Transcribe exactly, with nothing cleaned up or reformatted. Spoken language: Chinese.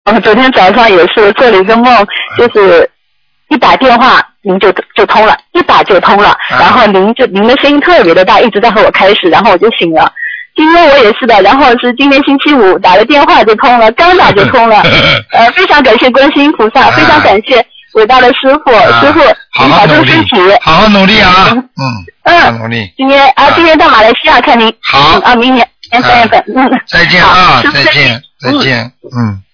我昨天早上也是做了一个梦，就是一打电话您就就通了，一打就通了，然后您就您的声音特别的大，一直在和我开始，然后我就醒了。今天我也是的，然后是今天星期五打了电话就通了，刚打就通了，呃，非常感谢观世音菩萨，非常感谢伟大的师傅， 啊、 师傅您保重身体， 好好努力啊，嗯嗯， 好努力。 今天啊，今天到马来西亚看您， 好、 嗯、啊，明年三月份，嗯， 再见啊，再见，再见，嗯。